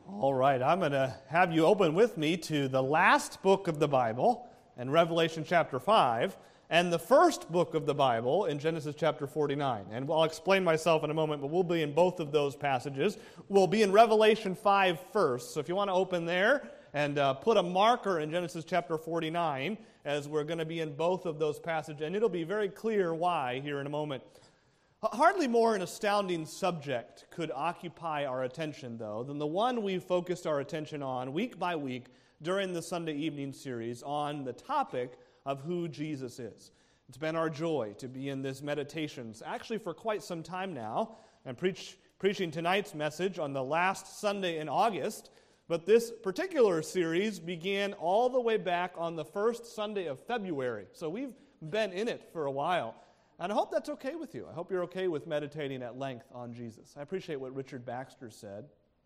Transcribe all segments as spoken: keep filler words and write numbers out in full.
All right, I'm going to have you open with me to the last book of the Bible in Revelation chapter five, and the first book of the Bible in Genesis chapter forty-nine. And I'll explain myself in a moment, but we'll be in both of those passages. We'll be in Revelation five first, so if you want to open there and uh, put a marker in Genesis chapter forty-nine, as we're going to be in both of those passages, and it'll be very clear why here in a moment. Hardly more an astounding subject could occupy our attention, though, than the one we've focused our attention on week by week during the Sunday evening series on the topic of who Jesus is. It's been our joy to be in this meditations, actually for quite some time now, and preach, preaching tonight's message on the last Sunday in August, but this particular series began all the way back on the first Sunday of February, so we've been in it for a while. And I hope that's okay with you. I hope you're okay with meditating at length on Jesus. I appreciate what Richard Baxter said.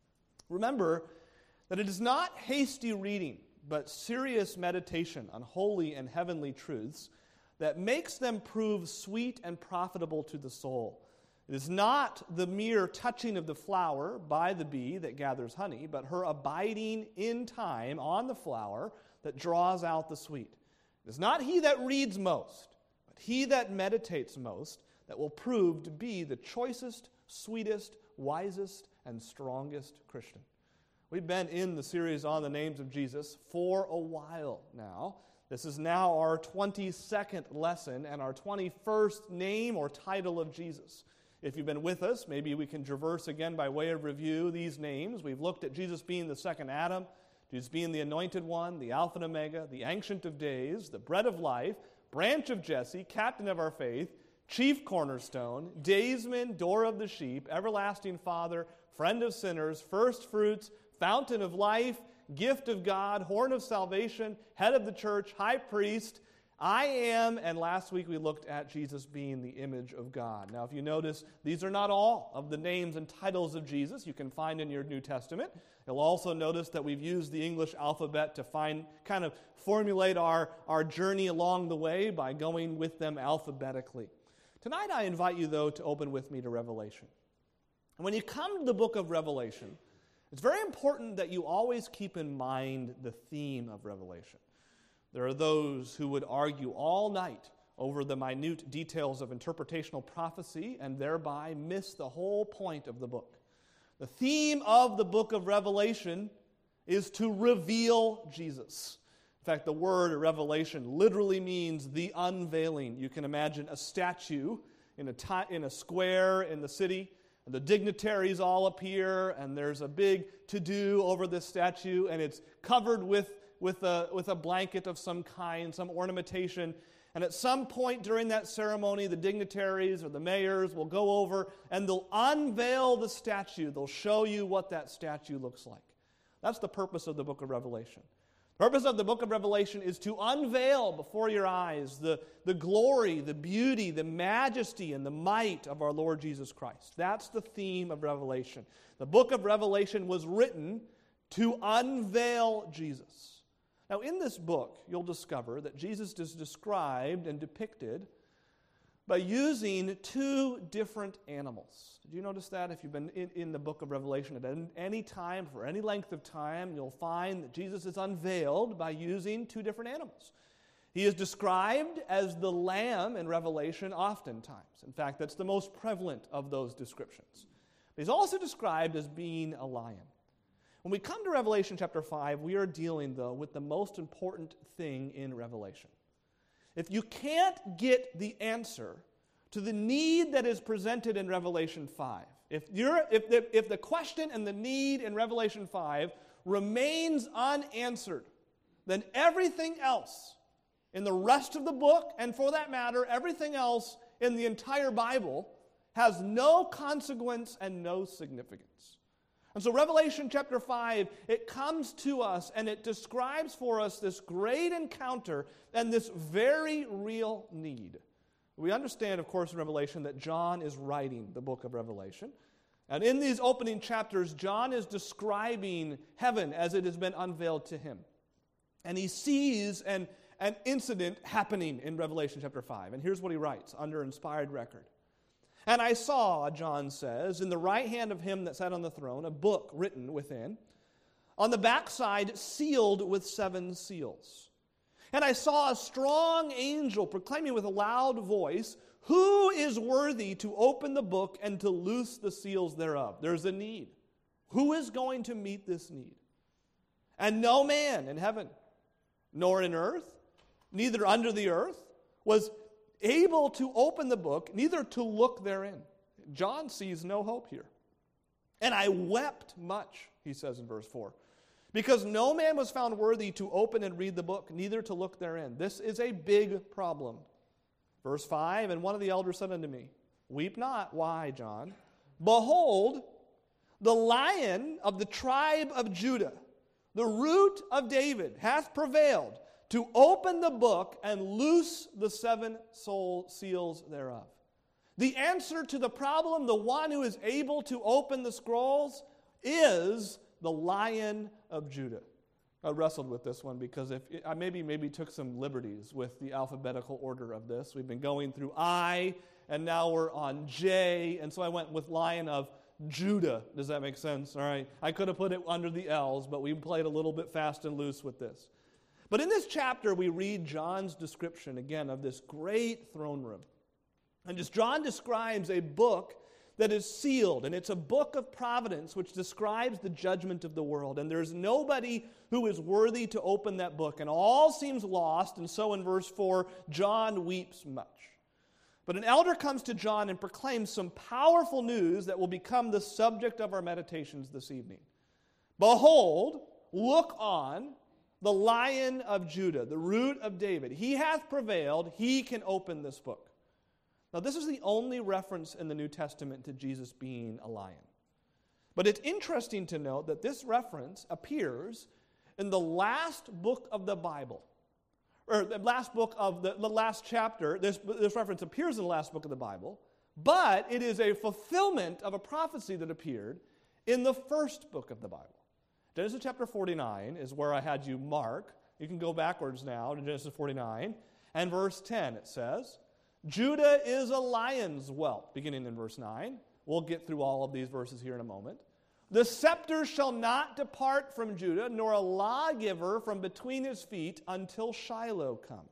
Remember that it is not hasty reading, but serious meditation on holy and heavenly truths that makes them prove sweet and profitable to the soul. It is not the mere touching of the flower by the bee that gathers honey, but her abiding in time on the flower that draws out the sweet. It is not he that reads most, he that meditates most, that will prove to be the choicest, sweetest, wisest, and strongest Christian. We've been in the series on the names of Jesus for a while now. This is now our twenty-second lesson and our twenty-first name or title of Jesus. If you've been with us, maybe we can traverse again by way of review these names. We've looked at Jesus being the second Adam, Jesus being the anointed one, the Alpha and Omega, the Ancient of Days, the Bread of Life, Branch of Jesse, Captain of our faith, Chief Cornerstone, Daysman, Door of the sheep, Everlasting Father, Friend of sinners, First fruits, Fountain of life, Gift of God, Horn of salvation, Head of the church, High priest, I am, and last week we looked at Jesus being the image of God. Now if you notice, these are not all of the names and titles of Jesus you can find in your New Testament. You'll also notice that we've used the English alphabet to find, kind of formulate our, our journey along the way by going with them alphabetically. Tonight I invite you, though, to open with me to Revelation. And when you come to the book of Revelation, it's very important that you always keep in mind the theme of Revelation. There are those who would argue all night over the minute details of interpretational prophecy and thereby miss the whole point of the book. The theme of the book of Revelation is to reveal Jesus. In fact, the word revelation literally means the unveiling. You can imagine a statue in a, ti- in a square in the city, and the dignitaries all appear, and there's a big to-do over this statue, and it's covered with, with, a, with a blanket of some kind, some ornamentation. And at some point during that ceremony, the dignitaries or the mayors will go over and they'll unveil the statue. They'll show you what that statue looks like. That's the purpose of the book of Revelation. The purpose of the book of Revelation is to unveil before your eyes the, the glory, the beauty, the majesty, and the might of our Lord Jesus Christ. That's the theme of Revelation. The book of Revelation was written to unveil Jesus. Now, in this book, you'll discover that Jesus is described and depicted by using two different animals. Did you notice that? If you've been in, in the book of Revelation at any time, for any length of time, you'll find that Jesus is unveiled by using two different animals. He is described as the lamb in Revelation oftentimes. In fact, that's the most prevalent of those descriptions. He's also described as being a lion. When we come to Revelation chapter five, we are dealing, though, with the most important thing in Revelation. If you can't get the answer to the need that is presented in Revelation five, if, you're, if, the, if the question and the need in Revelation five remains unanswered, then everything else in the rest of the book, and for that matter, everything else in the entire Bible, has no consequence and no significance. And so Revelation chapter five, it comes to us and it describes for us this great encounter and this very real need. We understand, of course, in Revelation that John is writing the book of Revelation. And in these opening chapters, John is describing heaven as it has been unveiled to him. And he sees an, an incident happening in Revelation chapter five. And here's what he writes under inspired record. And I saw, John says, in the right hand of him that sat on the throne, a book written within, on the backside sealed with seven seals. And I saw a strong angel proclaiming with a loud voice, "Who is worthy to open the book and to loose the seals thereof?" There's a need. Who is going to meet this need? And no man in heaven, nor in earth, neither under the earth, was able to open the book, neither to look therein. John sees no hope here. And I wept much, he says in verse four, because no man was found worthy to open and read the book, neither to look therein. This is a big problem. Verse five, and one of the elders said unto me, "Weep not." Why, John? "Behold, the Lion of the tribe of Judah, the Root of David, hath prevailed to open the book and loose the seven soul seals thereof." The answer to the problem, the one who is able to open the scrolls, is the Lion of Judah. I wrestled with this one because if I maybe maybe took some liberties with the alphabetical order of this. We've been going through I, and now we're on J, and so I went with Lion of Judah. Does that make sense? All right. I could have put it under the L's, but we played a little bit fast and loose with this. But in this chapter, we read John's description, again, of this great throne room. And as John describes a book that is sealed, and it's a book of providence which describes the judgment of the world. And there's nobody who is worthy to open that book, and all seems lost. And so in verse four, John weeps much. But an elder comes to John and proclaims some powerful news that will become the subject of our meditations this evening. "Behold, look on, the Lion of Judah, the Root of David. He hath prevailed, he can open this book." Now, this is the only reference in the New Testament to Jesus being a lion. But it's interesting to note that this reference appears in the last book of the Bible. Or the last book of the, the last chapter. This, this reference appears in the last book of the Bible, but it is a fulfillment of a prophecy that appeared in the first book of the Bible. Genesis chapter forty-nine is where I had you mark. You can go backwards now to Genesis forty-nine. And verse ten, it says, "Judah is a lion's whelp," beginning in verse nine. We'll get through all of these verses here in a moment. "The scepter shall not depart from Judah, nor a lawgiver from between his feet until Shiloh come."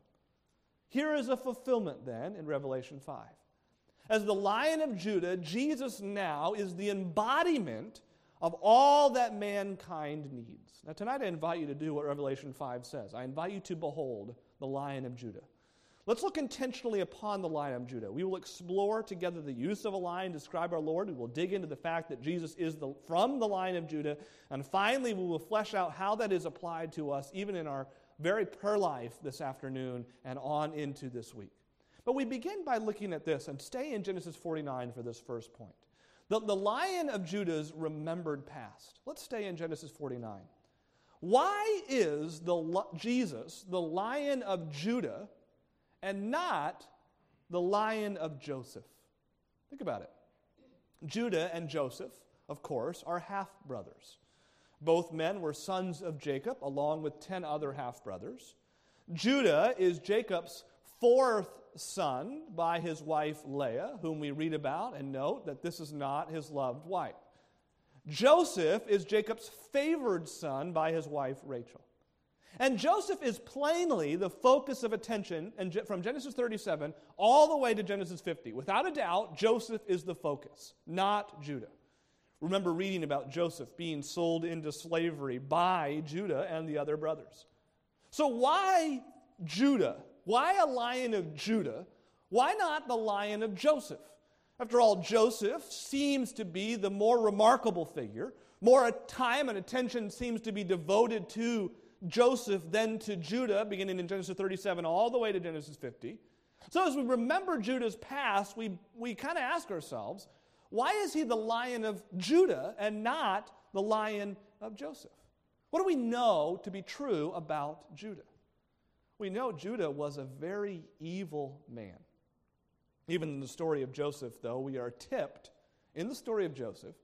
Here is a fulfillment then in Revelation five. As the Lion of Judah, Jesus now is the embodiment of all that mankind needs. Now tonight I invite you to do what Revelation five says. I invite you to behold the Lion of Judah. Let's look intentionally upon the Lion of Judah. We will explore together the use of a lion to describe our Lord. We will dig into the fact that Jesus is the, from the Lion of Judah. And finally, we will flesh out how that is applied to us, even in our very prayer life this afternoon and on into this week. But we begin by looking at this and stay in Genesis forty-nine for this first point. The, the Lion of Judah's remembered past. Let's stay in Genesis forty-nine. Why is the Jesus the Lion of Judah and not the Lion of Joseph? Think about it. Judah and Joseph, of course, are half-brothers. Both men were sons of Jacob, along with ten other half-brothers. Judah is Jacob's fourth son by his wife Leah, whom we read about and note that this is not his loved wife. Joseph is Jacob's favored son by his wife Rachel. And Joseph is plainly the focus of attention and from Genesis thirty-seven all the way to Genesis fifty. Without a doubt, Joseph is the focus, not Judah. Remember reading about Joseph being sold into slavery by Judah and the other brothers. So why Judah? Why a Lion of Judah? Why not the Lion of Joseph? After all, Joseph seems to be the more remarkable figure. More time and attention seems to be devoted to Joseph than to Judah, beginning in Genesis thirty-seven all the way to Genesis fifty. So as we remember Judah's past, we, we kind of ask ourselves, why is he the Lion of Judah and not the Lion of Joseph? What do we know to be true about Judah? We know Judah was a very evil man. Even in the story of Joseph, though, we are tipped in the story of Joseph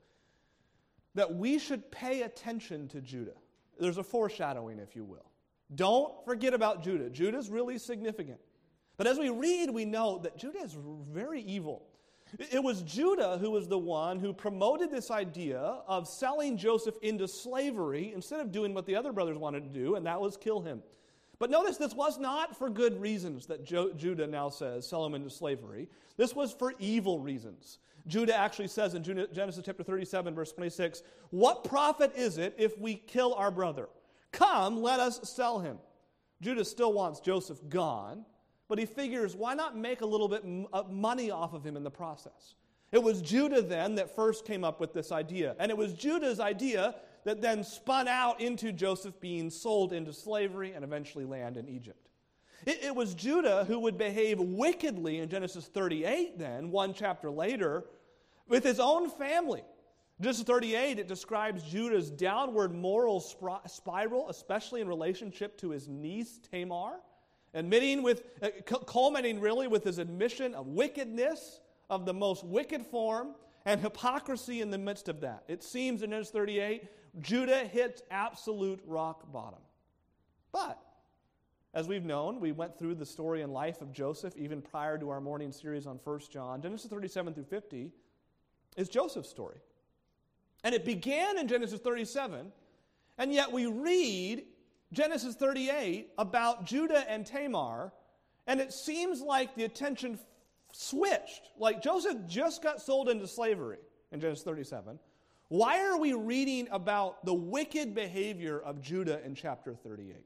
that we should pay attention to Judah. There's a foreshadowing, if you will. Don't forget about Judah. Judah is really significant. But as we read, we know that Judah is very evil. It was Judah who was the one who promoted this idea of selling Joseph into slavery instead of doing what the other brothers wanted to do, and that was kill him. But notice this was not for good reasons that Jo- Judah now says, sell him into slavery. This was for evil reasons. Judah actually says in Genesis chapter thirty-seven, verse twenty-six, what profit is it if we kill our brother? Come, let us sell him. Judah still wants Joseph gone, but he figures, why not make a little bit of money off of him in the process? It was Judah then that first came up with this idea. And it was Judah's idea that then spun out into Joseph being sold into slavery and eventually land in Egypt. It, it was Judah who would behave wickedly in Genesis thirty-eight then, one chapter later, with his own family. Genesis thirty-eight, it describes Judah's downward moral spr- spiral, especially in relationship to his niece Tamar. Admitting with, uh, culminating really with his admission of wickedness of the most wicked form and hypocrisy in the midst of that. It seems in Genesis thirty-eight, Judah hits absolute rock bottom. But, as we've known, we went through the story and life of Joseph even prior to our morning series on First John. Genesis thirty-seven through fifty is Joseph's story. And it began in Genesis thirty-seven, and yet we read Genesis thirty-eight about Judah and Tamar, and it seems like the attention f- switched. Like Joseph just got sold into slavery in Genesis thirty-seven. Why are we reading about the wicked behavior of Judah in chapter thirty-eight?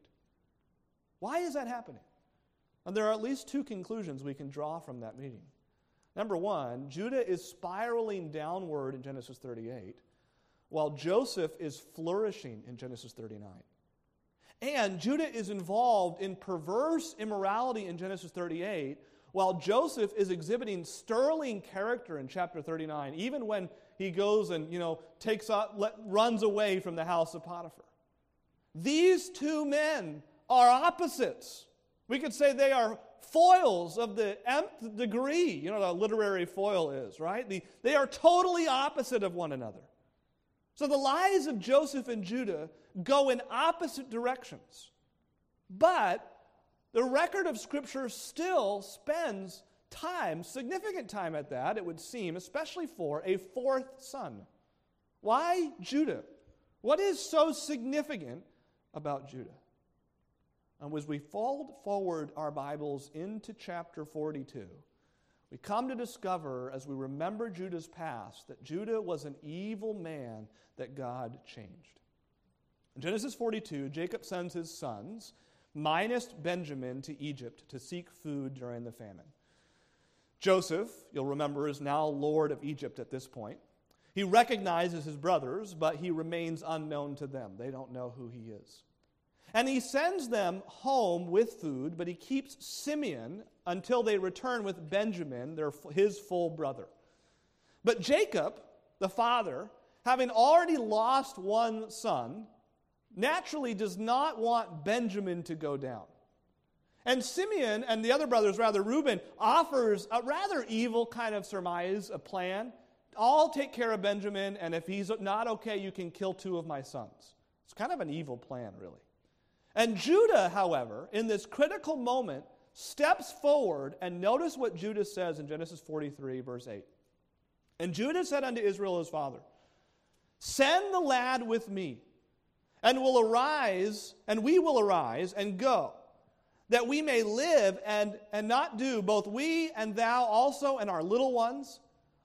Why is that happening? And there are at least two conclusions we can draw from that meeting. Number one, Judah is spiraling downward in Genesis thirty-eight, while Joseph is flourishing in Genesis thirty-nine. And Judah is involved in perverse immorality in Genesis thirty-eight, while Joseph is exhibiting sterling character in chapter thirty-nine, even when he goes and, you know, takes up, let, runs away from the house of Potiphar. These two men are opposites. We could say they are foils of the nth degree. You know what a literary foil is, right? The, they are totally opposite of one another. So the lives of Joseph and Judah go in opposite directions. But the record of Scripture still spends time, significant time at that, it would seem, especially for a fourth son. Why Judah? What is so significant about Judah? And as we fold forward our Bibles into chapter forty-two, we come to discover, as we remember Judah's past, that Judah was an evil man that God changed. In Genesis forty-two, Jacob sends his sons, minus Benjamin, to Egypt to seek food during the famine. Joseph, you'll remember, is now Lord of Egypt at this point. He recognizes his brothers, but he remains unknown to them. They don't know who he is. And he sends them home with food, but he keeps Simeon until they return with Benjamin, their, his full brother. But Jacob, the father, having already lost one son, naturally does not want Benjamin to go down. And Simeon and the other brothers, rather Reuben, offers a rather evil kind of surmise, a plan. I'll take care of Benjamin, and if he's not okay, you can kill two of my sons. It's kind of an evil plan, really. And Judah, however, in this critical moment, steps forward, and notice what Judah says in Genesis forty-three, verse eight. And Judah said unto Israel his father, send the lad with me, and will arise, and we will arise and go, that we may live and, and not do, both we and thou also and our little ones.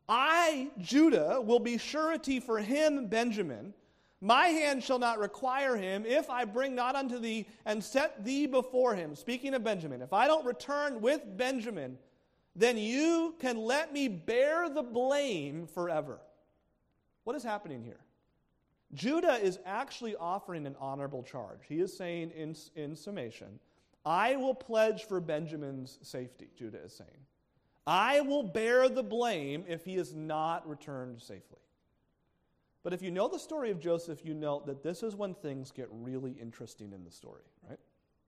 I, Judah, will be surety for him, Benjamin. My hand shall not require him, if I bring not unto thee and set thee before him. Speaking of Benjamin, if I don't return with Benjamin, then you can let me bear the blame forever. What is happening here? Judah is actually offering an honorable charge. He is saying in, in summation, I will pledge for Benjamin's safety, Judah is saying. I will bear the blame if he is not returned safely. But if you know the story of Joseph, you know that this is when things get really interesting in the story, right?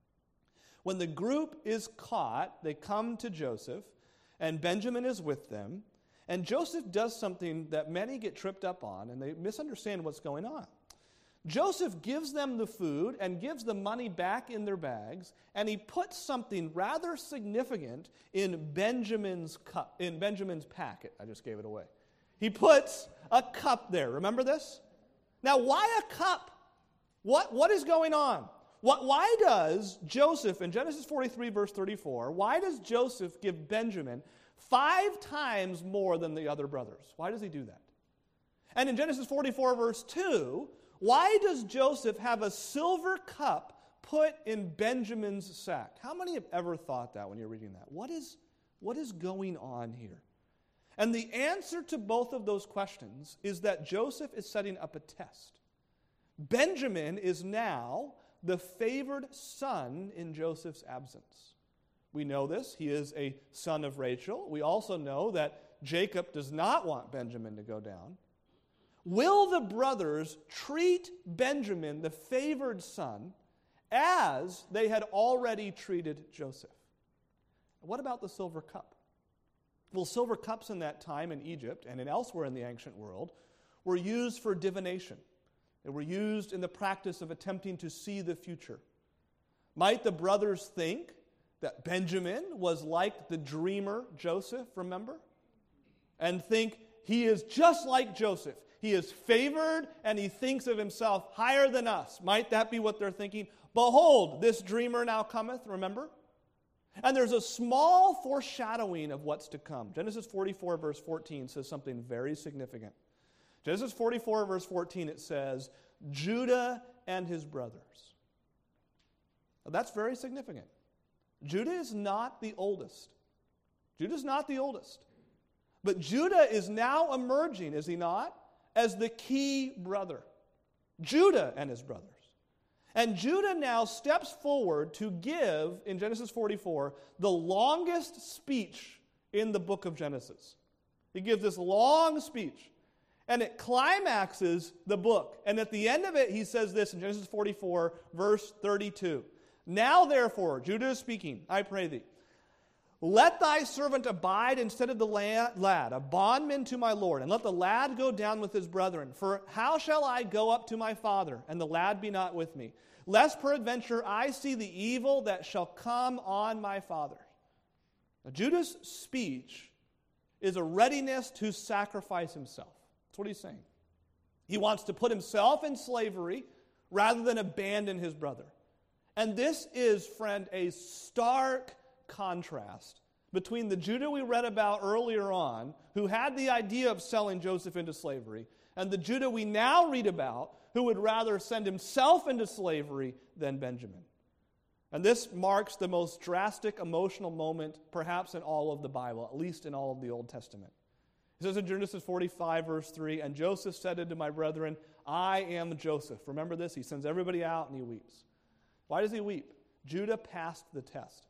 When the group is caught, they come to Joseph, and Benjamin is with them, and Joseph does something that many get tripped up on, and they misunderstand what's going on. Joseph gives them the food and gives the money back in their bags, and he puts something rather significant in Benjamin's cup, in Benjamin's packet. I just gave it away. He puts a cup there. Remember this? Now, why a cup? What, what is going on? What, why does Joseph, in Genesis forty-three, verse thirty-four, why does Joseph give Benjamin five times more than the other brothers? Why does he do that? And in Genesis forty-four, verse two, why does Joseph have a silver cup put in Benjamin's sack? How many have ever thought that when you're reading that? What is, what is going on here? And the answer to both of those questions is that Joseph is setting up a test. Benjamin is now the favored son in Joseph's absence. We know this. He is a son of Rachel. We also know that Jacob does not want Benjamin to go down. Will the brothers treat Benjamin, the favored son, as they had already treated Joseph? What about the silver cup? Well, silver cups in that time in Egypt and in elsewhere in the ancient world were used for divination. They were used in the practice of attempting to see the future. Might the brothers think that Benjamin was like the dreamer Joseph, remember? And think he is just like Joseph. He is favored and he thinks of himself higher than us. Might that be what they're thinking? Behold, this dreamer now cometh, remember? And there's a small foreshadowing of what's to come. Genesis forty-four, verse fourteen says something very significant. Genesis forty-four, verse fourteen, it says, Judah and his brothers. Now, that's very significant. Judah is not the oldest. Judah is not the oldest. But Judah is now emerging, is he not, as the key brother. Judah and his brothers. And Judah now steps forward to give, in Genesis forty-four, the longest speech in the book of Genesis. He gives this long speech. And it climaxes the book. And at the end of it, he says this in Genesis forty-four, verse thirty-two. Now, therefore, Judah is speaking, I pray thee, let thy servant abide instead of the lad, a bondman to my Lord, and let the lad go down with his brethren. For how shall I go up to my father, and the lad be not with me? Lest peradventure I see the evil that shall come on my father. Now, Judah's speech is a readiness to sacrifice himself. That's what he's saying. He wants to put himself in slavery rather than abandon his brother. And this is, friend, a stark contrast between the Judah we read about earlier on, who had the idea of selling Joseph into slavery, and the Judah we now read about, who would rather send himself into slavery than Benjamin. And this marks the most drastic emotional moment perhaps in all of the Bible, at least in all of the Old Testament. It says in Genesis forty-five, verse three, and Joseph said unto my brethren, I am Joseph. Remember this? He sends everybody out and he weeps. Why does he weep? Judah passed the test.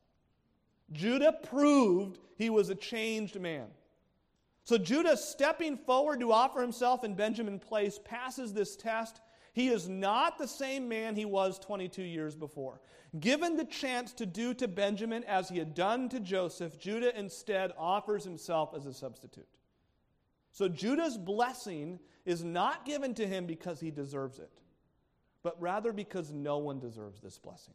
Judah proved he was a changed man. So Judah, stepping forward to offer himself in Benjamin's place, passes this test. He is not the same man he was twenty-two years before. Given the chance to do to Benjamin as he had done to Joseph, Judah instead offers himself as a substitute. So Judah's blessing is not given to him because he deserves it, but rather because no one deserves this blessing.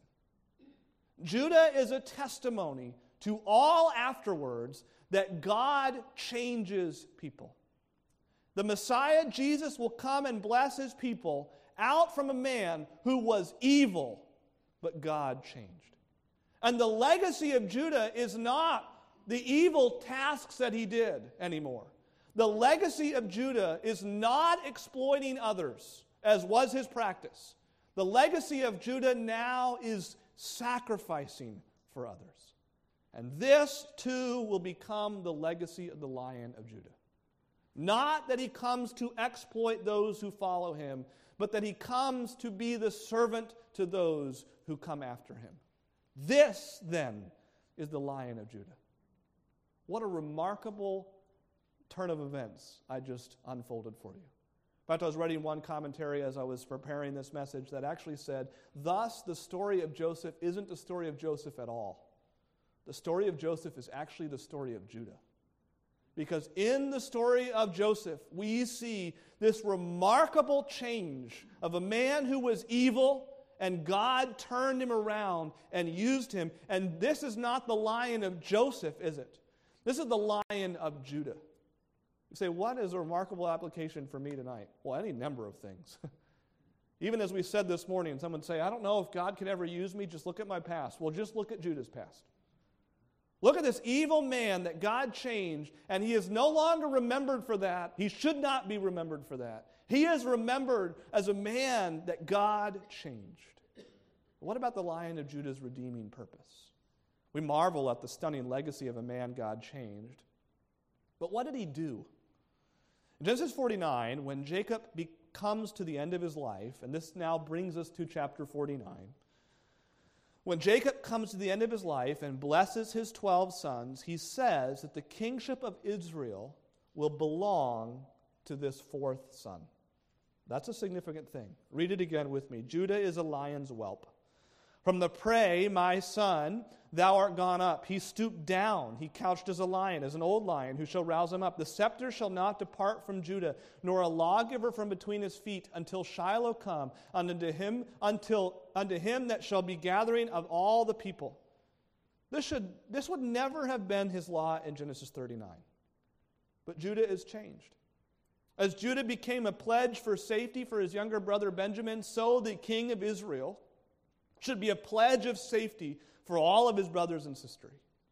Judah is a testimony to all afterwards that God changes people. The Messiah, Jesus, will come and bless his people out from a man who was evil, but God changed. And the legacy of Judah is not the evil tasks that he did anymore. The legacy of Judah is not exploiting others, as was his practice. The legacy of Judah now is sacrificing for others. And this, too, will become the legacy of the Lion of Judah. Not that he comes to exploit those who follow him, but that he comes to be the servant to those who come after him. This, then, is the Lion of Judah. What a remarkable turn of events I just unfolded for you. In fact, I was reading one commentary as I was preparing this message that actually said, thus the story of Joseph isn't the story of Joseph at all. The story of Joseph is actually the story of Judah. Because in the story of Joseph, we see this remarkable change of a man who was evil, and God turned him around and used him. And this is not the Lion of Joseph, is it? This is the Lion of Judah. You say, what is a remarkable application for me tonight? Well, any number of things. Even as we said this morning, someone say, I don't know if God could ever use me, just look at my past. Well, just look at Judah's past. Look at this evil man that God changed, and he is no longer remembered for that. He should not be remembered for that. He is remembered as a man that God changed. What about the Lion of Judah's redeeming purpose? We marvel at the stunning legacy of a man God changed. But what did he do? In Genesis forty-nine, when Jacob comes to the end of his life, and this now brings us to chapter forty-nine, when Jacob comes to the end of his life and blesses his twelve sons, he says that the kingship of Israel will belong to this fourth son. That's a significant thing. Read it again with me. Judah is a lion's whelp. From the prey, my son, thou art gone up. He stooped down. He couched as a lion, as an old lion, who shall rouse him up. The scepter shall not depart from Judah, nor a lawgiver from between his feet, until Shiloh come, unto him, until unto him that shall be gathering of all the people. This should this would never have been his law in Genesis thirty-nine. But Judah is changed. As Judah became a pledge for safety for his younger brother Benjamin, so the king of Israel should be a pledge of safety for all of his brothers and sisters.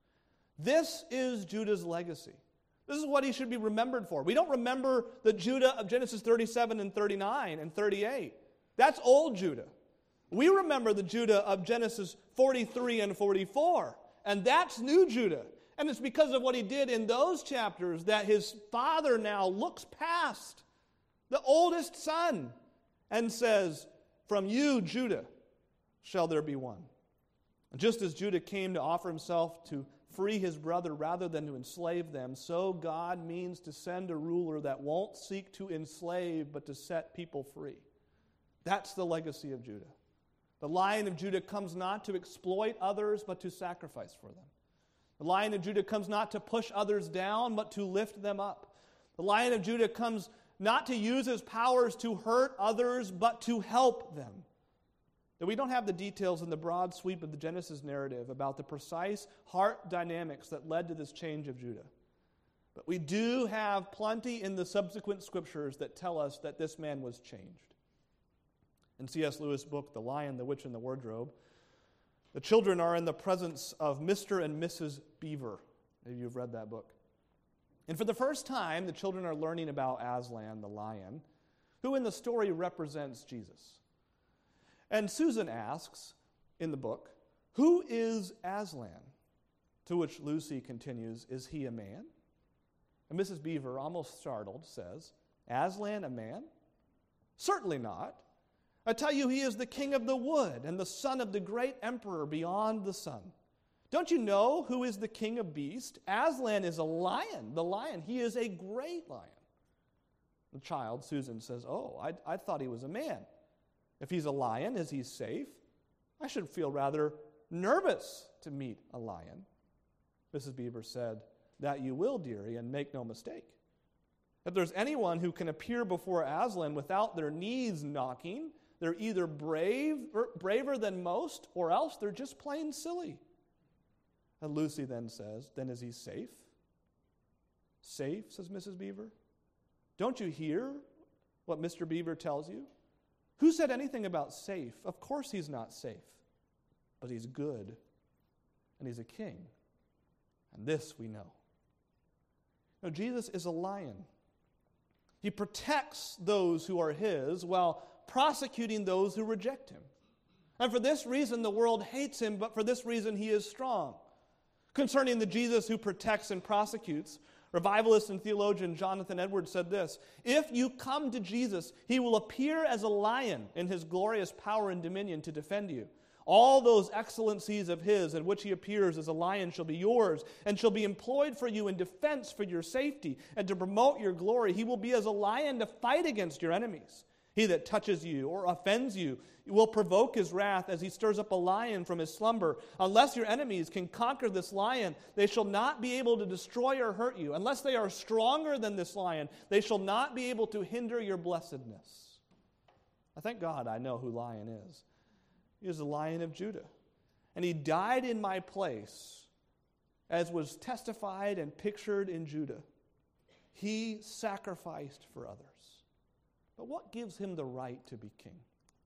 This is Judah's legacy. This is what he should be remembered for. We don't remember the Judah of Genesis thirty-seven and thirty-nine and thirty-eight. That's old Judah. We remember the Judah of Genesis forty-three and forty-four, and that's new Judah. And it's because of what he did in those chapters that his father now looks past the oldest son and says, from you, Judah, shall there be one. Just as Judah came to offer himself to free his brother rather than to enslave them, so God means to send a ruler that won't seek to enslave but to set people free. That's the legacy of Judah. The Lion of Judah comes not to exploit others but to sacrifice for them. The Lion of Judah comes not to push others down but to lift them up. The Lion of Judah comes not to use his powers to hurt others but to help them. That we don't have the details in the broad sweep of the Genesis narrative about the precise heart dynamics that led to this change of Judah. But we do have plenty in the subsequent scriptures that tell us that this man was changed. In C S Lewis' book, The Lion, the Witch, and the Wardrobe, the children are in the presence of Mister and Missus Beaver. Maybe you've read that book. And for the first time, the children are learning about Aslan, the lion, who in the story represents Jesus. And Susan asks in the book, who is Aslan? To which Lucy continues, is he a man? And Missus Beaver, almost startled, says, Aslan a man? Certainly not. I tell you, he is the king of the wood and the son of the great emperor beyond the sun. Don't you know who is the king of beasts? Aslan is a lion, the lion. He is a great lion. The child, Susan, says, oh, I, I thought he was a man. If he's a lion, is he safe? I should feel rather nervous to meet a lion. Missus Beaver said, that you will, dearie, and make no mistake. If there's anyone who can appear before Aslan without their knees knocking, they're either brave, or braver than most, or else they're just plain silly. And Lucy then says, then is he safe? Safe, says Missus Beaver. Don't you hear what Mister Beaver tells you? Who said anything about safe? Of course he's not safe. But he's good. And he's a king. And this we know. Now, Jesus is a lion. He protects those who are his while prosecuting those who reject him. And for this reason, the world hates him, but for this reason, he is strong. Concerning the Jesus who protects and prosecutes, revivalist and theologian Jonathan Edwards said this, if you come to Jesus, he will appear as a lion in his glorious power and dominion to defend you. All those excellencies of his in which he appears as a lion shall be yours and shall be employed for you in defense for your safety and to promote your glory. He will be as a lion to fight against your enemies. He that touches you or offends you will provoke his wrath as he stirs up a lion from his slumber. Unless your enemies can conquer this lion, they shall not be able to destroy or hurt you. Unless they are stronger than this lion, they shall not be able to hinder your blessedness. I thank God I know who Lion is. He is the Lion of Judah. And he died in my place, as was testified and pictured in Judah. He sacrificed for others. But what gives him the right to be king?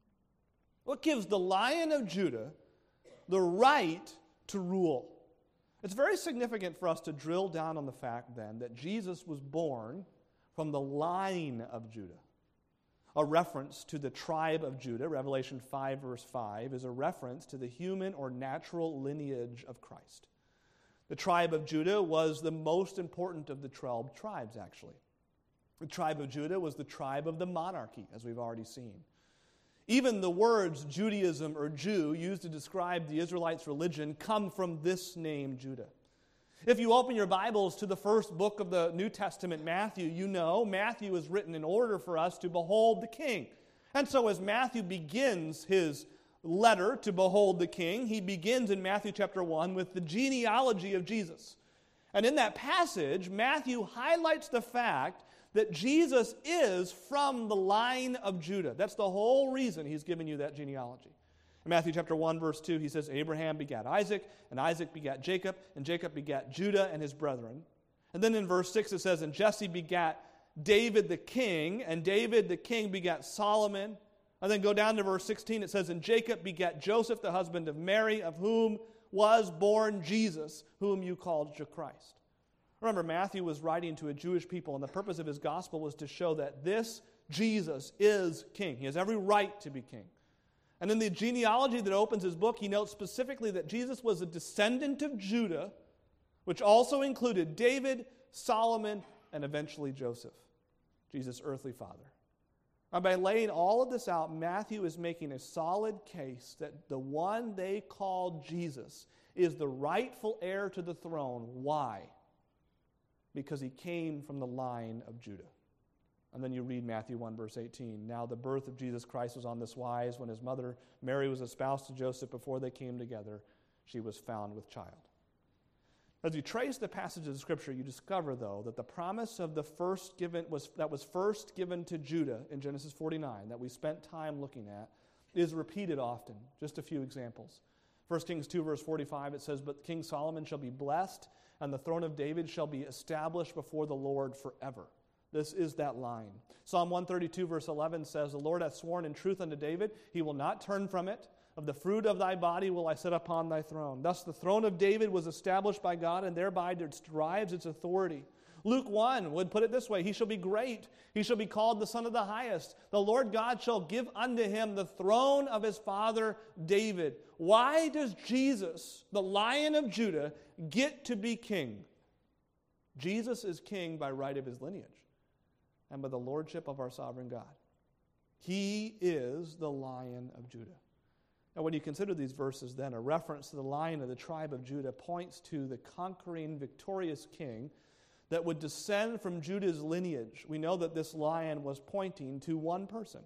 What gives the Lion of Judah the right to rule? It's very significant for us to drill down on the fact then that Jesus was born from the line of Judah. A reference to the tribe of Judah, Revelation five verse five, is a reference to the human or natural lineage of Christ. The tribe of Judah was the most important of the twelve tribes, actually. The tribe of Judah was the tribe of the monarchy, as we've already seen. Even the words Judaism or Jew used to describe the Israelites' religion come from this name, Judah. If you open your Bibles to the first book of the New Testament, Matthew, you know Matthew is written in order for us to behold the King. And so as Matthew begins his letter to behold the King, he begins in Matthew chapter one with the genealogy of Jesus. And in that passage, Matthew highlights the fact that Jesus is from the line of Judah. That's the whole reason he's given you that genealogy. In Matthew chapter one, verse two, he says, Abraham begat Isaac, and Isaac begat Jacob, and Jacob begat Judah and his brethren. And then in verse six it says, and Jesse begat David the king, and David the king begat Solomon. And then go down to verse sixteen, it says, and Jacob begat Joseph, the husband of Mary, of whom was born Jesus, whom you called Christ. Remember, Matthew was writing to a Jewish people, and the purpose of his gospel was to show that this Jesus is king. He has every right to be king. And in the genealogy that opens his book, he notes specifically that Jesus was a descendant of Judah, which also included David, Solomon, and eventually Joseph, Jesus' earthly father. And by laying all of this out, Matthew is making a solid case that the one they called Jesus is the rightful heir to the throne. Why? Because he came from the line of Judah. And then you read Matthew one, verse eighteen. Now the birth of Jesus Christ was on this wise. When his mother Mary was espoused to Joseph, before they came together, she was found with child. As you trace the passages of Scripture, you discover, though, that the promise of the first given was that was first given to Judah in Genesis forty-nine, that we spent time looking at, is repeated often. Just a few examples. First Kings two, verse forty-five, it says, But King Solomon shall be blessed, and the throne of David shall be established before the Lord forever. This is that line. Psalm one thirty-two, verse eleven says, The Lord hath sworn in truth unto David, he will not turn from it. Of the fruit of thy body will I set upon thy throne. Thus the throne of David was established by God, and thereby it derives its authority. Luke one would put it this way, He shall be great. He shall be called the Son of the Highest. The Lord God shall give unto him the throne of his father David. Why does Jesus, the Lion of Judah, get to be king? Jesus is king by right of his lineage and by the lordship of our sovereign God. He is the Lion of Judah. Now, when you consider these verses, then, a reference to the Lion of the tribe of Judah points to the conquering, victorious king that would descend from Judah's lineage. We know that this lion was pointing to one person,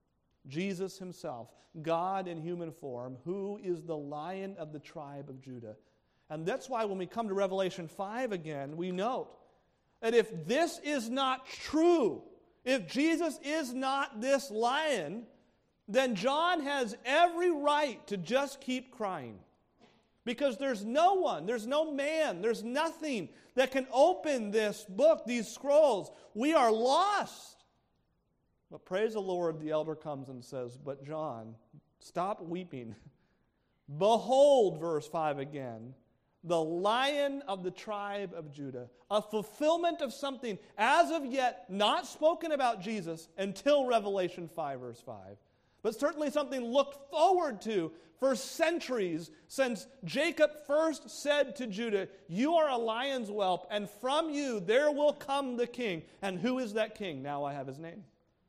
Jesus himself, God in human form, who is the Lion of the tribe of Judah. And that's why when we come to Revelation five again, we note that if this is not true, if Jesus is not this lion, then John has every right to just keep crying. Because there's no one, there's no man, there's nothing that can open this book, these scrolls. We are lost. But praise the Lord, the elder comes and says, But John, stop weeping. Behold, verse five again, the Lion of the tribe of Judah, a fulfillment of something as of yet not spoken about Jesus until Revelation five, verse five. But certainly something looked forward to for centuries, since Jacob first said to Judah, You are a lion's whelp, and from you there will come the king. And who is that king? Now I have his name.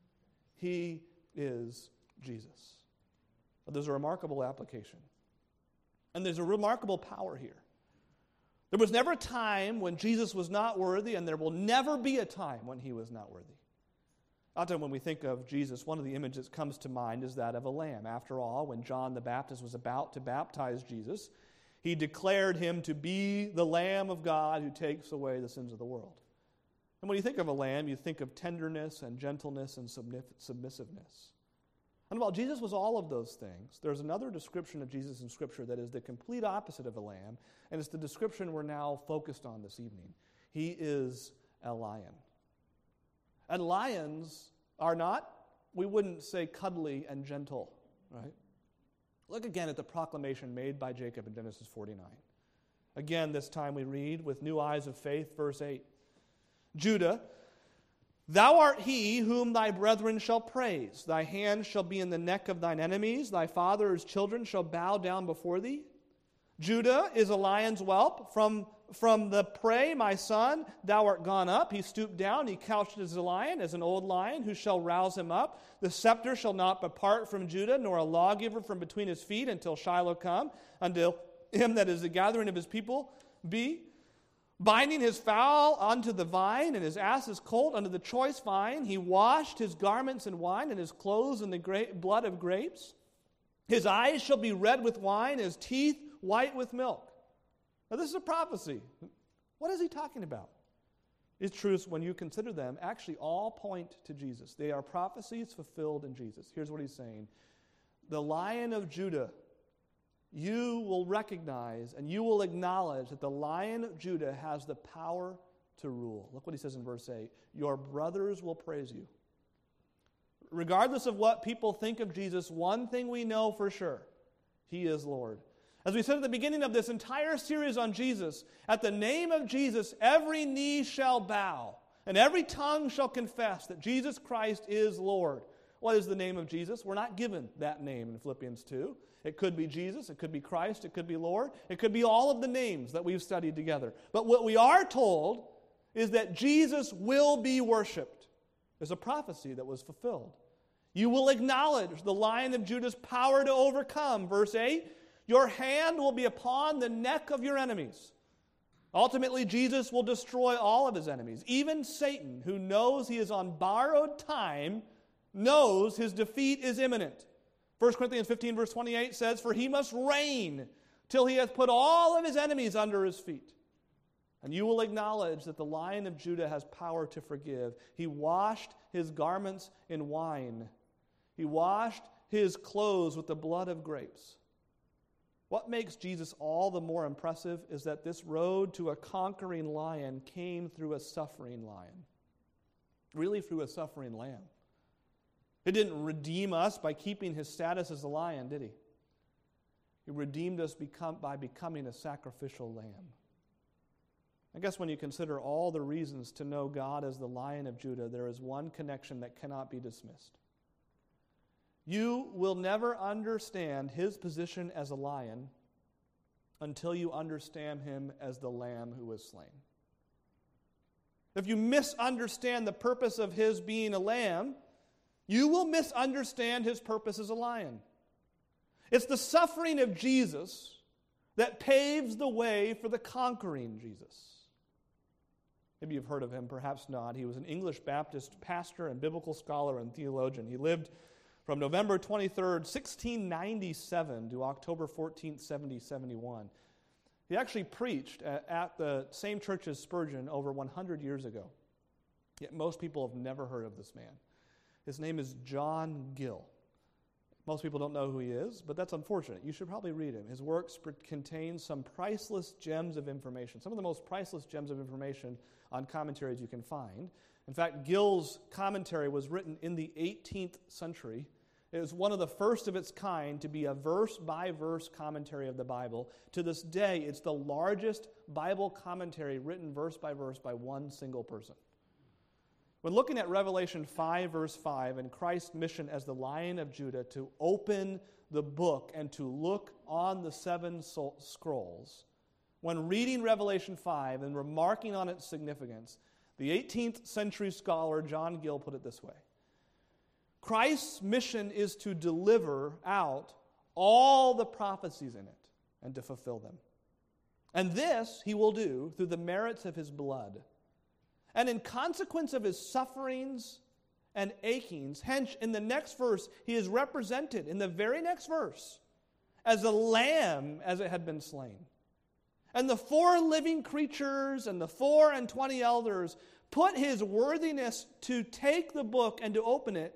He is Jesus. But there's a remarkable application. And there's a remarkable power here. There was never a time when Jesus was not worthy, and there will never be a time when he was not worthy. Often when we think of Jesus, one of the images that comes to mind is that of a lamb. After all, when John the Baptist was about to baptize Jesus, he declared him to be the Lamb of God who takes away the sins of the world. And when you think of a lamb, you think of tenderness and gentleness and submissiveness. And while Jesus was all of those things, there's another description of Jesus in Scripture that is the complete opposite of a lamb, and it's the description we're now focused on this evening. He is a lion. And lions are not, we wouldn't say cuddly and gentle, right? Look again at the proclamation made by Jacob in Genesis forty-nine. Again, this time we read with new eyes of faith, verse eight. Judah, thou art he whom thy brethren shall praise. Thy hand shall be in the neck of thine enemies. Thy father's children shall bow down before thee. Judah is a lion's whelp. From, from the prey, my son, thou art gone up. He stooped down. He couched as a lion, as an old lion. Who shall rouse him up? The scepter shall not depart from Judah, nor a lawgiver from between his feet, until Shiloh come, until him that is the gathering of his people be. Binding his fowl unto the vine, and his ass's colt unto the choice vine. He washed his garments in wine, and his clothes in the gra- blood of grapes. His eyes shall be red with wine, his teeth white with milk. Now this is a prophecy. What is he talking about? These truths, when you consider them, actually all point to Jesus. They are prophecies fulfilled in Jesus. Here's what he's saying. The Lion of Judah, you will recognize and you will acknowledge that the Lion of Judah has the power to rule. Look what he says in verse eight. Your brothers will praise you. Regardless of what people think of Jesus, one thing we know for sure, he is Lord. As we said at the beginning of this entire series on Jesus, at the name of Jesus, every knee shall bow, and every tongue shall confess that Jesus Christ is Lord. What is the name of Jesus? We're not given that name in Philippians two. It could be Jesus, it could be Christ, it could be Lord, it could be all of the names that we've studied together. But what we are told is that Jesus will be worshipped. There's a prophecy that was fulfilled. You will acknowledge the Lion of Judah's power to overcome. Verse eight, your hand will be upon the neck of your enemies. Ultimately, Jesus will destroy all of his enemies. Even Satan, who knows he is on borrowed time, knows his defeat is imminent. First Corinthians fifteen, verse twenty-eight says, for he must reign till he hath put all of his enemies under his feet. And you will acknowledge that the Lion of Judah has power to forgive. He washed his garments in wine. He washed his clothes with the blood of grapes. What makes Jesus all the more impressive is that this road to a conquering lion came through a suffering lion. Really through a suffering lamb. He didn't redeem us by keeping his status as a lion, did he? He redeemed us become, by becoming a sacrificial lamb. I guess when you consider all the reasons to know God as the Lion of Judah, there is one connection that cannot be dismissed. You will never understand his position as a lion until you understand him as the lamb who was slain. If you misunderstand the purpose of his being a lamb, you will misunderstand his purpose as a lion. It's the suffering of Jesus that paves the way for the conquering Jesus. Maybe you've heard of him, perhaps not. He was an English Baptist pastor and biblical scholar and theologian. He lived from November twenty-third, sixteen ninety-seven to October fourteenth, seventy seventy-one. He actually preached at the same church as Spurgeon over one hundred years ago. Yet most people have never heard of this man. His name is John Gill. Most people don't know who he is, but that's unfortunate. You should probably read him. His works contain some priceless gems of information, some of the most priceless gems of information on commentaries you can find. In fact, Gill's commentary was written in the eighteenth century. It was one of the first of its kind to be a verse-by-verse commentary of the Bible. To this day, it's the largest Bible commentary written verse by verse by one single person. When looking at Revelation five, verse five, and Christ's mission as the Lion of Judah to open the book and to look on the seven scrolls, when reading Revelation five and remarking on its significance, the eighteenth century scholar John Gill put it this way. Christ's mission is to deliver out all the prophecies in it and to fulfill them. And this he will do through the merits of his blood. And in consequence of his sufferings and achings. Hence, in the next verse, he is represented, in the very next verse, as a lamb as it had been slain. And the four living creatures and the four and twenty elders put his worthiness to take the book and to open it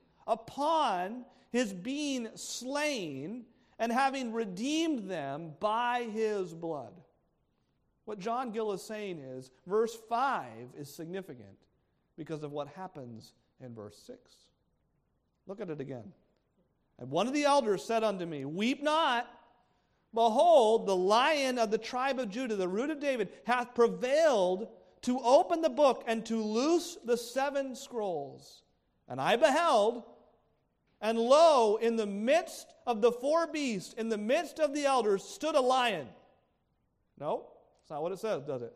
upon his being slain and having redeemed them by his blood. What John Gill is saying is, verse five is significant because of what happens in verse six. Look at it again. And one of the elders said unto me, Weep not. Behold, the Lion of the tribe of Judah, the Root of David, hath prevailed to open the book and to loose the seven scrolls. And I beheld, and lo, in the midst of the four beasts, in the midst of the elders, stood a lion. No, that's not what it says, does it?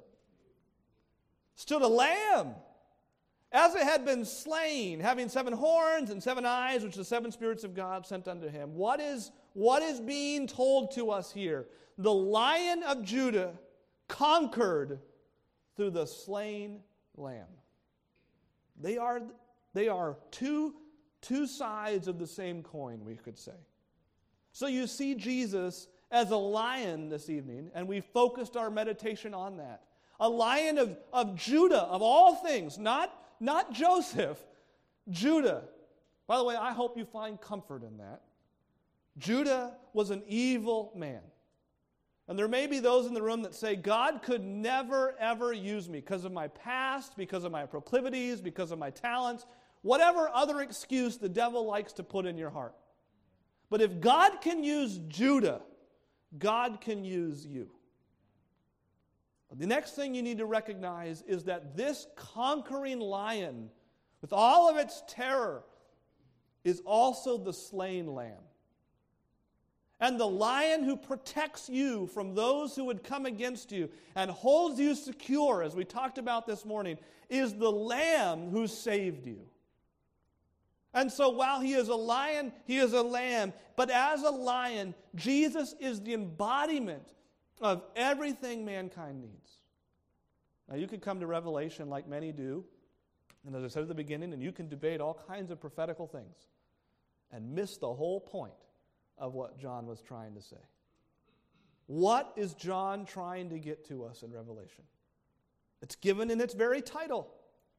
Stood a lamb, as it had been slain, having seven horns and seven eyes, which the seven spirits of God sent unto him. What is, what is being told to us here? The Lion of Judah conquered through the slain lamb. They are, they are two, two sides of the same coin, we could say. So you see Jesus as a lion this evening, and we focused our meditation on that. A lion of, of Judah, of all things, not, not Joseph, Judah. By the way, I hope you find comfort in that. Judah was an evil man. And there may be those in the room that say, God could never, ever use me because of my past, because of my proclivities, because of my talents, whatever other excuse the devil likes to put in your heart. But if God can use Judah, God can use you. The next thing you need to recognize is that this conquering lion, with all of its terror, is also the slain lamb. And the lion who protects you from those who would come against you and holds you secure, as we talked about this morning, is the lamb who saved you. And so while he is a lion, he is a lamb. But as a lion, Jesus is the embodiment of everything mankind needs. Now you could come to Revelation like many do, and as I said at the beginning, and you can debate all kinds of prophetical things and miss the whole point of what John was trying to say. What is John trying to get to us in Revelation? It's given in its very title,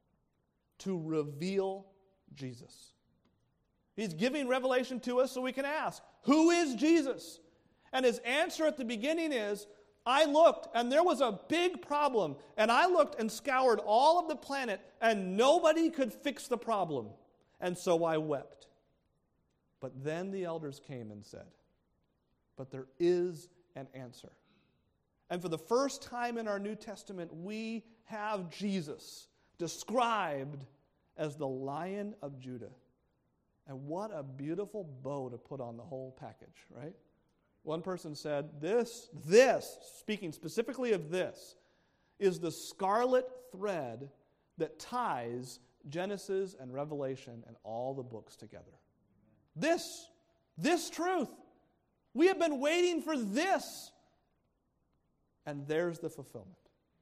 to reveal Jesus. He's giving revelation to us so we can ask, who is Jesus? And his answer at the beginning is, I looked and there was a big problem, and I looked and scoured all of the planet and nobody could fix the problem, and so I wept. But then the elders came and said, but there is an answer. And for the first time in our New Testament, we have Jesus described as the Lion of Judah. And what a beautiful bow to put on the whole package, right? One person said, this, this, speaking specifically of this, is the scarlet thread that ties Genesis and Revelation and all the books together. This, this truth. We have been waiting for this. And there's the fulfillment.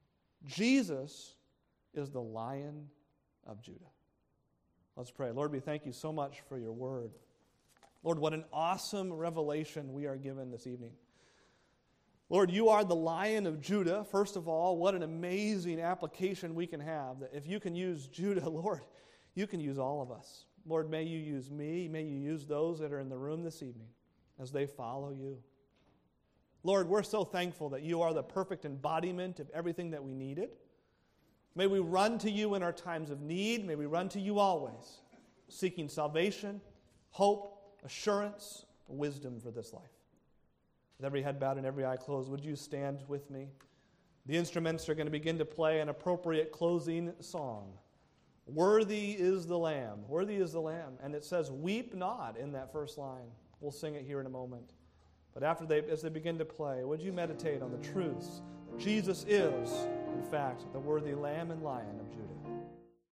Jesus is the Lion of Judah. Let's pray. Lord, we thank you so much for your word. Lord, what an awesome revelation we are given this evening. Lord, you are the Lion of Judah. First of all, what an amazing application we can have. That if you can use Judah, Lord, you can use all of us. Lord, may you use me. May you use those that are in the room this evening as they follow you. Lord, we're so thankful that you are the perfect embodiment of everything that we needed. May we run to you in our times of need. May we run to you always, seeking salvation, hope, assurance, wisdom for this life. With every head bowed and every eye closed, would you stand with me? The instruments are going to begin to play an appropriate closing song. Worthy is the Lamb. Worthy is the Lamb. And it says, weep not in that first line. We'll sing it here in a moment. But after they, as they begin to play, would you meditate on the truths that Jesus is, in fact, the worthy Lamb and Lion of Judah.